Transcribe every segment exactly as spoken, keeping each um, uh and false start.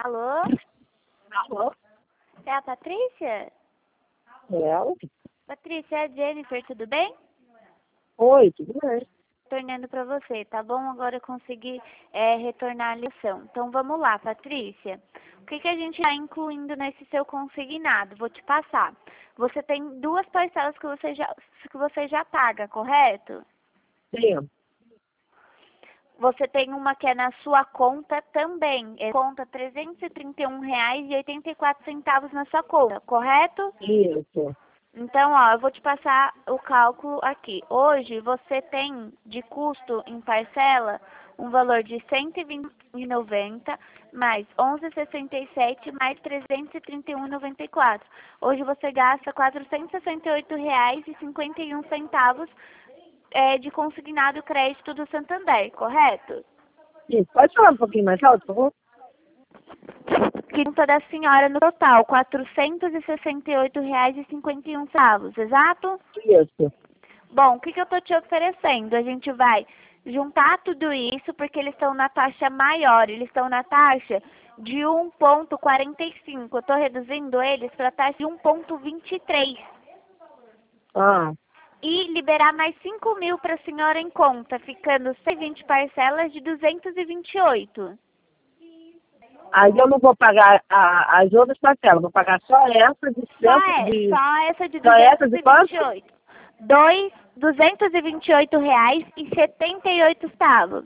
Alô? Alô? É a Patrícia? Ela? Patrícia, é a Jennifer, tudo bem? Oi, tudo bem? Retornando para você, tá bom? Agora eu consegui é, retornar a lição. Então vamos lá, Patrícia. O que, que a gente está incluindo nesse seu consignado? Vou te passar. Você tem duas parcelas que você já, que você já paga, correto? Sim. Você tem uma que é na sua conta também. É conta trezentos e trinta e um reais e oitenta e quatro centavos na sua conta, correto? Isso. Então, ó, eu vou te passar o cálculo aqui. Hoje você tem de custo em parcela um valor de cento e vinte e noventa mais onze e sessenta e sete mais trezentos e trinta e um e noventa e quatro. Hoje você gasta quatrocentos e sessenta e oito reais e cinquenta e um centavos é, de consignado crédito do Santander, correto? Sim. Pode falar um pouquinho mais alto, por favor? Quinta da senhora no total, quatrocentos e sessenta e oito reais e cinquenta e um centavos, exato? Isso. Bom, o que, que eu estou te oferecendo? A gente vai juntar tudo isso porque eles estão na taxa maior, eles estão na taxa de um vírgula quarenta e cinco. Eu estou reduzindo eles para a taxa de um vírgula vinte e três. Ah. E liberar mais cinco mil para a senhora em conta, ficando cento e vinte parcelas de duzentos e vinte e oito. Aí eu não vou pagar a, as outras parcelas, vou pagar só essa de Só, cento é, de. só essa de Só essa duzentos de e vinte e quanto? oito. Dois, duzentos e vinte e oito reais e setenta e oito centavos.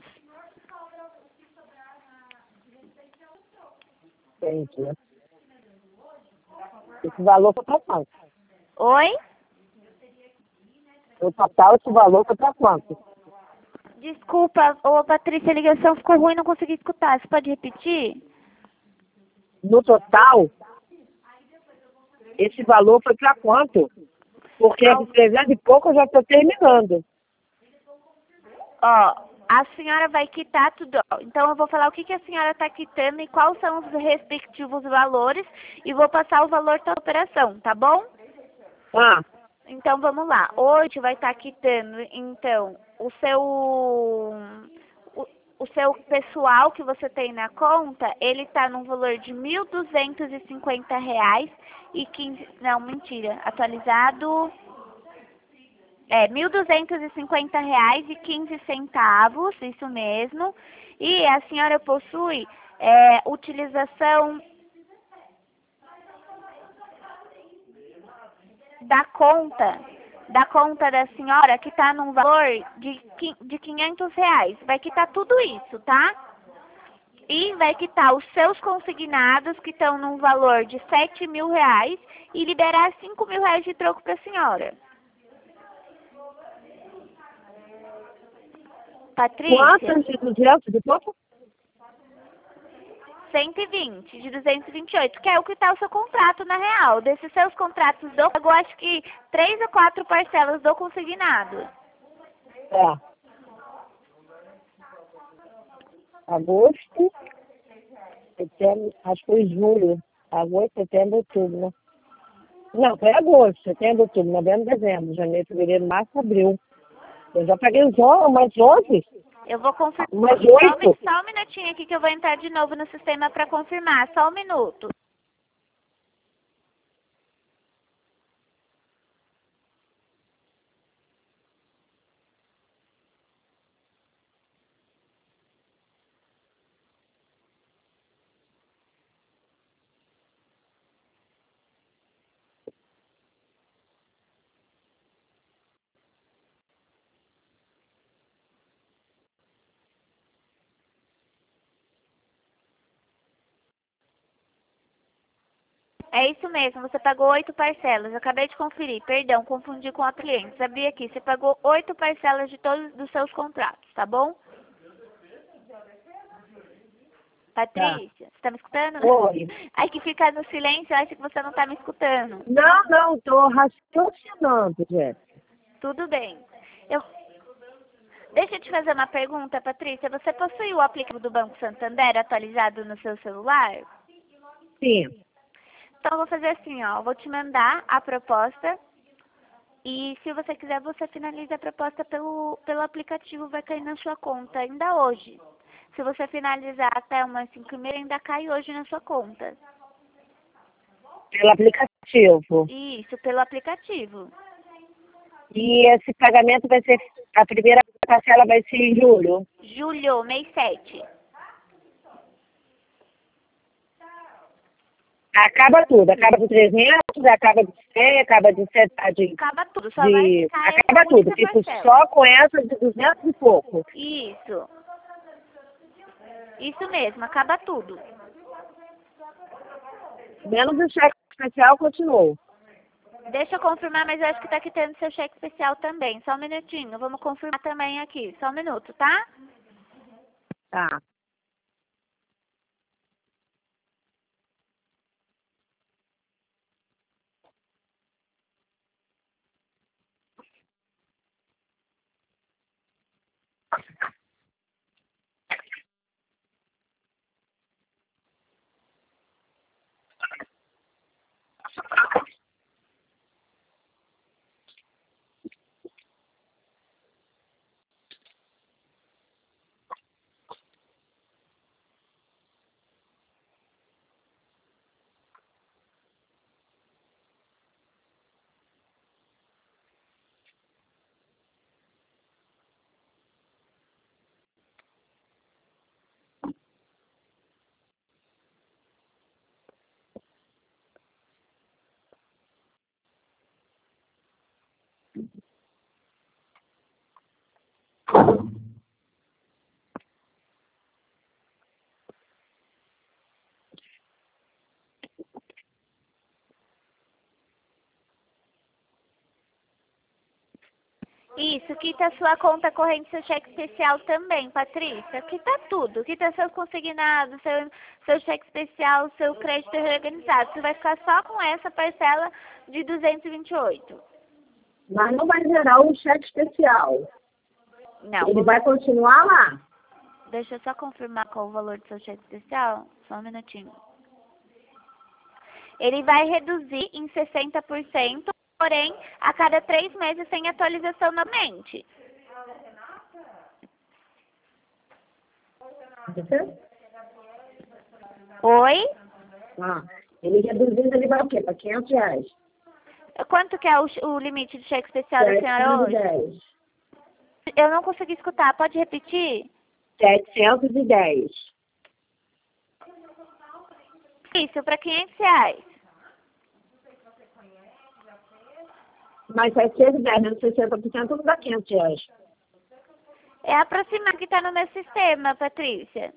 Entendi. Esse valor foi pra quanto? Oi? O total, esse valor foi pra quanto? Desculpa, ô Patrícia, a ligação ficou ruim, não consegui escutar. Você pode repetir? No total, esse valor foi pra quanto? Porque Ao- de trezentos e pouco eu já estou terminando. Ó, a senhora vai quitar tudo. Ó. Então eu vou falar o que, que a senhora está quitando e quais são os respectivos valores e vou passar o valor da operação, tá bom? Ah, Então vamos lá. Hoje vai estar quitando, então, o seu o, o seu pessoal que você tem na conta, ele está num valor de mil duzentos e cinquenta reais e quinze, não, mentira, atualizado é mil duzentos e cinquenta reais e quinze centavos, isso mesmo. E a senhora possui é, utilização da conta, da conta da senhora que está num valor de, qui- de quinhentos reais. Vai quitar tudo isso, tá? E vai quitar os seus consignados que estão num valor de sete mil reais e liberar cinco mil reais de troco para a senhora. Patrícia, quantas de duzentos de pouco? cento e vinte de duzentos e vinte e oito, que é o que está o seu contrato na real. Desses seus contratos, do, eu acho que três ou quatro parcelas do consignado. É. Agosto, setembro, acho que foi julho. Agosto, setembro, outubro, né? Não, foi agosto, setembro, outubro, novembro, dezembro, janeiro, fevereiro, março, abril. Eu já paguei os on- umas onze, Eu vou confirmar. umas Só, um mi- oito. só um minutinho aqui que eu vou entrar de novo no sistema para confirmar. Só um minuto. É isso mesmo, você pagou oito parcelas. Eu acabei de conferir, perdão, confundi com a cliente. Abri aqui, você pagou oito parcelas de todos os seus contratos, tá bom? Tá. Patrícia, você tá me escutando? Oi. Aí que fica no silêncio, eu acho que você não tá me escutando. Não, não, tô raciocinando, Jéssica. Tudo bem. Eu... Deixa eu te fazer uma pergunta, Patrícia. Você possui o aplicativo do Banco Santander atualizado no seu celular? Sim. Então, eu vou fazer assim, ó. Eu vou te mandar a proposta e, se você quiser, você finaliza a proposta pelo, pelo aplicativo. Vai cair na sua conta ainda hoje. Se você finalizar até umas cinco e meia, ainda cai hoje na sua conta. Pelo aplicativo. Isso, pelo aplicativo. E esse pagamento vai ser, a primeira parcela vai ser em julho? Julho, mês sete. Acaba tudo, acaba de trezentos, acaba de cem, acaba de cem, de, Acaba tudo, só de, vai ficar acaba essa tudo, única fico parcela. só com essa de duzentos e pouco. Isso. Isso mesmo, acaba tudo. Menos o cheque especial continuou. Deixa eu confirmar, mas eu acho que tá quitando seu cheque especial também. Só um minutinho, vamos confirmar também aqui. Só um minuto, tá? Tá. Isso, quita sua conta corrente, seu cheque especial também, Patrícia. Quita tudo. Quita seus consignados, seu, seu cheque especial, seu crédito reorganizado. Você vai ficar só com essa parcela de duzentos e vinte e oito. Mas não vai gerar o cheque especial. Não. Ele vai continuar lá. Deixa eu só confirmar qual o valor do seu cheque especial. Só um minutinho. Ele vai reduzir em sessenta por cento, porém, a cada três meses sem atualização novamente. Oi? Ah, ele reduzindo, ele vai o quê? Para quinhentos reais. Quanto que é o, o limite de cheque especial da senhora hoje? setecentos e dez. Eu não consegui escutar. Pode repetir? setecentos e dez. Isso, para quinhentos reais. Mas setecentos e dez menos sessenta por cento não dá quinhentos reais. É aproximar que está no meu sistema, Patrícia.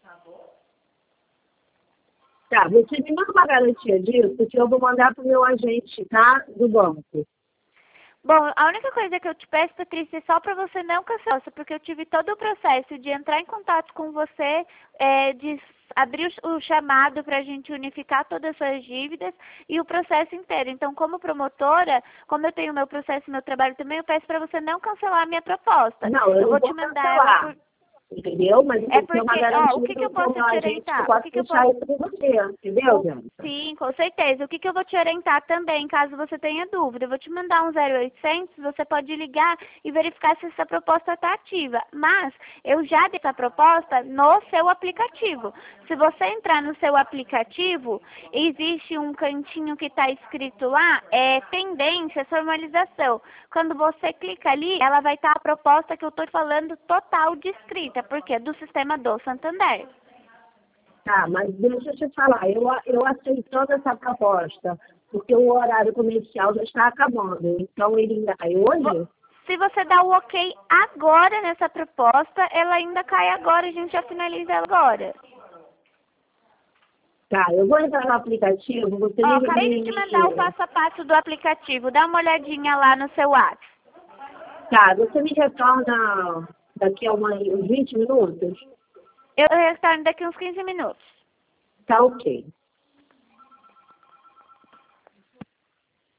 Tá, você me manda uma garantia disso, que eu vou mandar para o meu agente, tá? Do banco. Bom, a única coisa que eu te peço, Patrícia, é só para você não cancelar, porque eu tive todo o processo de entrar em contato com você, é, de abrir o, o chamado para a gente unificar todas as suas dívidas e o processo inteiro. Então, como promotora, como eu tenho meu processo e meu trabalho também, eu peço para você não cancelar a minha proposta. Não, eu, eu não vou vou te mandar cancelar. ela por... Entendeu? Mas eu É tenho uma porque, garantia ó, o que, que eu do posso meu te agente que orientar? eu O posso que, que eu deixar posso... isso com você, entendeu, Jana? Sim, com certeza. O que, que eu vou te orientar também, caso você tenha dúvida? Eu vou te mandar um zero oitocentos, você pode ligar e verificar se essa proposta está ativa. Mas eu já dei essa proposta no seu aplicativo. Se você entrar no seu aplicativo, existe um cantinho que está escrito lá, é pendência, formalização. Quando você clica ali, ela vai estar a proposta que eu estou falando total descrita, porque é do sistema do Santander. Tá, mas deixa eu te falar, eu, eu aceitando essa proposta, porque o horário comercial já está acabando, então ele ainda cai hoje? Se você dá o ok agora nessa proposta, ela ainda cai agora, a gente já finaliza ela agora. Tá, eu vou entrar no aplicativo, você Ó, me... acabei de te mandar o passo a passo do aplicativo, dá uma olhadinha lá no seu WhatsApp. Tá, você me retorna daqui a uma, uns vinte minutos? Eu retorno daqui uns quinze minutos. Tá ok.